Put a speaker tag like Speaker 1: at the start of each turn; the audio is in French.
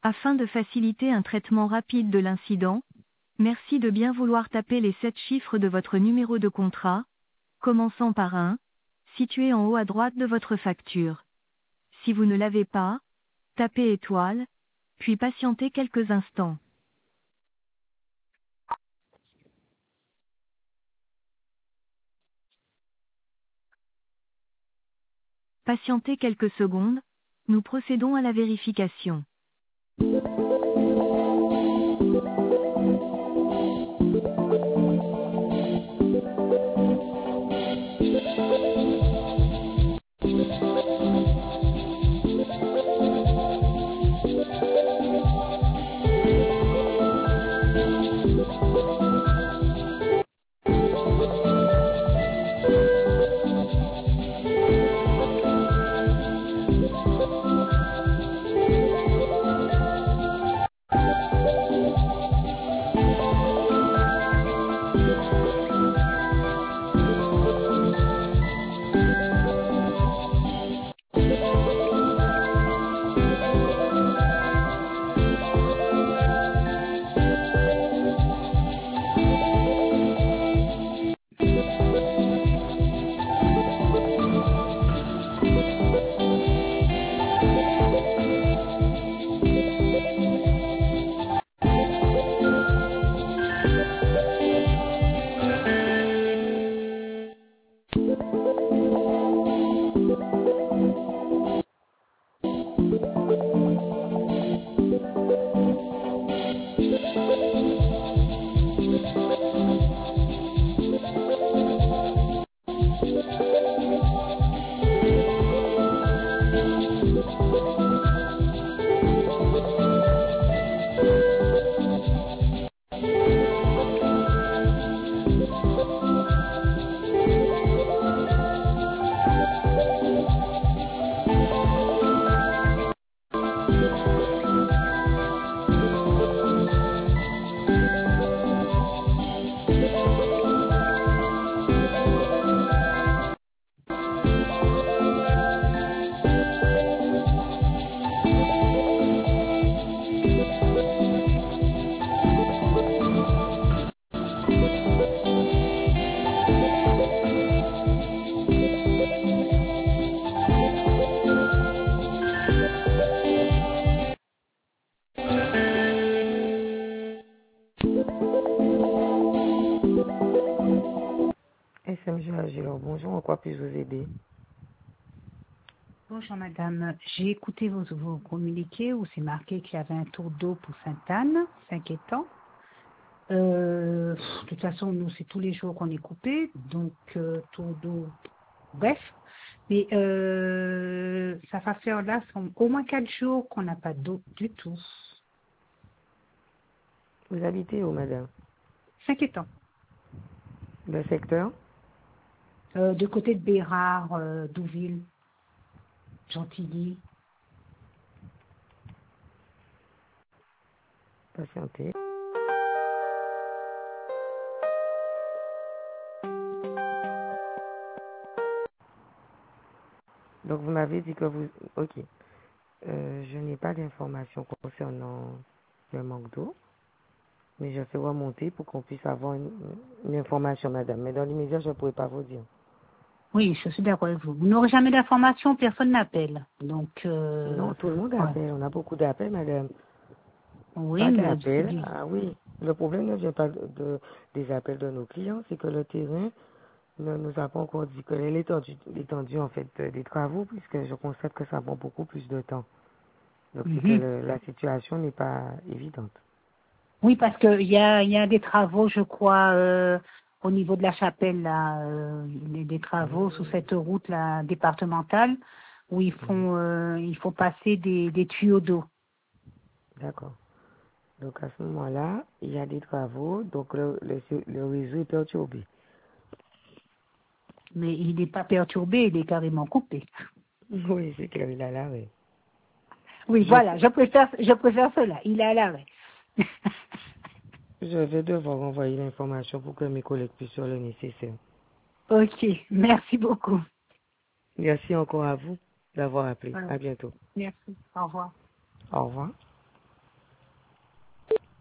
Speaker 1: Afin de faciliter un traitement rapide de l'incident, merci de bien vouloir taper les 7 chiffres de votre numéro de contrat, commençant par 1, situé en haut à droite de votre facture. Si vous ne l'avez pas, tapez étoile, puis patientez quelques instants. Patientez quelques secondes, nous procédons à la vérification.
Speaker 2: SMG Agilor, bonjour, en quoi puis-je vous aider?
Speaker 3: Bonjour madame, j'ai écouté vos communiqués où c'est marqué qu'il y avait un tour d'eau pour Sainte-Anne, 5 étangs. De toute façon, nous, c'est tous les jours qu'on est coupé, donc tour d'eau, bref. Mais ça va faire là au moins 4 jours qu'on n'a pas d'eau du tout.
Speaker 2: Vous habitez où, madame?
Speaker 3: 5 étangs.
Speaker 2: Le secteur?
Speaker 3: De côté de Bérard, Douville, Gentilly.
Speaker 2: Patientez. Donc, vous m'avez dit que vous... Ok. Je n'ai pas d'informations concernant le manque d'eau, mais je fais remonter pour qu'on puisse avoir une information, madame. Mais dans l'immédiat, je ne pourrais pas vous dire.
Speaker 3: Oui, je suis d'accord avec vous. Vous n'aurez jamais d'informations, personne n'appelle. Donc,
Speaker 2: Non, tout le monde
Speaker 3: ouais.
Speaker 2: appelle. On a beaucoup d'appels, madame.
Speaker 3: Oui,
Speaker 2: Pas
Speaker 3: mais
Speaker 2: d'appels. Ah oui. Le problème ne vient pas des appels de nos clients, c'est que le terrain ne nous a pas encore dit que l'étendue en fait des travaux, puisque je constate que ça prend beaucoup plus de temps. Donc c'est que la situation n'est pas évidente.
Speaker 3: Oui, parce qu'il y a des travaux, je crois, au niveau de la chapelle, là, des travaux sur cette route là départementale où il faut passer des tuyaux d'eau.
Speaker 2: D'accord. Donc à ce moment-là, il y a des travaux, donc le réseau est perturbé.
Speaker 3: Mais il n'est pas perturbé, il est carrément coupé.
Speaker 2: Oui, c'est clair, il est à l'arrêt.
Speaker 3: Oui, voilà, je préfère cela, il est à l'arrêt.
Speaker 2: Je vais devoir envoyer l'information pour que mes collègues puissent faire le nécessaire.
Speaker 3: Ok, merci beaucoup.
Speaker 2: Merci encore à vous d'avoir appelé.
Speaker 3: Voilà.
Speaker 2: À bientôt.
Speaker 3: Merci, au revoir.
Speaker 2: Au revoir.